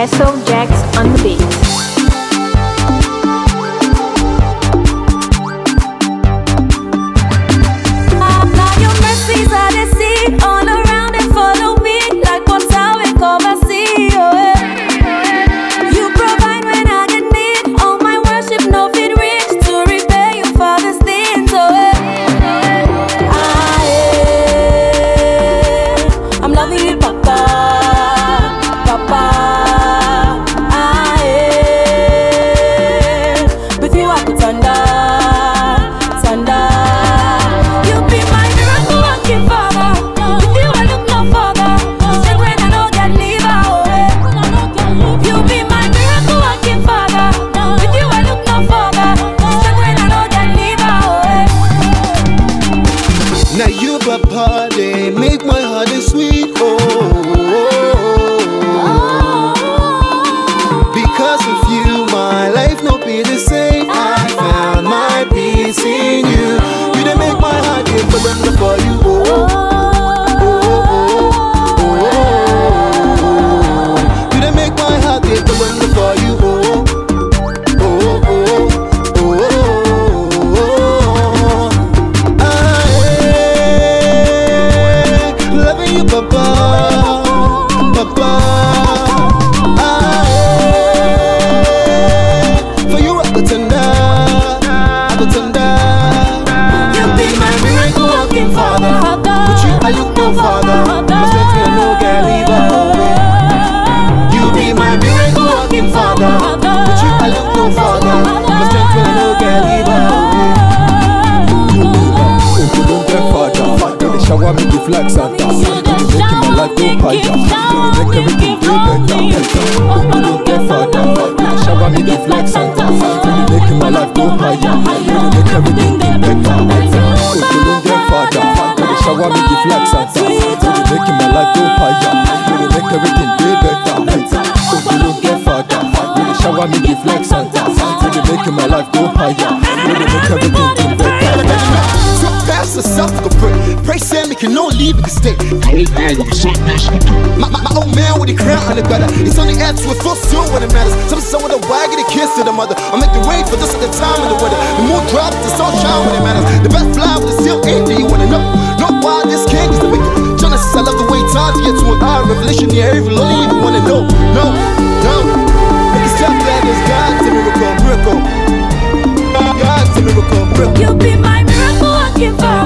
SO Jax on the beat. Now you papa, they make my heart sweet, because of you, my life no be the same. I found my peace in you. You done make my heart get forever for you, You done make my heart get forever for you, Papa, Papa, for you I go tender, You be my miracle walking father. With you I look no farther. My strength will no get leave away. You be my miracle walking father. With you I look no farther. My strength will no get leave away. If you don't get father, when they shower me with flags and life go higher, you make everything way better. You don't get farther, you shower me the flex center. You make my life go higher, you make everything way better. You don't get farther, you shower me the flex center. You make my life go higher, you make everything way better. You don't get farther, you shower me the flex center. You make my life go higher, you make everything way better. Fast as self to pray, say me can no leave the state. My old man with the crown on the gutter. It's on the edge with full suit when it matters. Some with a wag and a kiss to the mother. I make the rain for this at the time of the weather. The moon drops, the sun shine when it matters. The best fly with the steel ain't. Do you wanna know why this king is the wicked? Genesis, I love the way time to get to an eye. Revelation, yeah, evil only even wanna know. No. Make it stop that is God's a miracle. God's a miracle. You be my miracle walking father.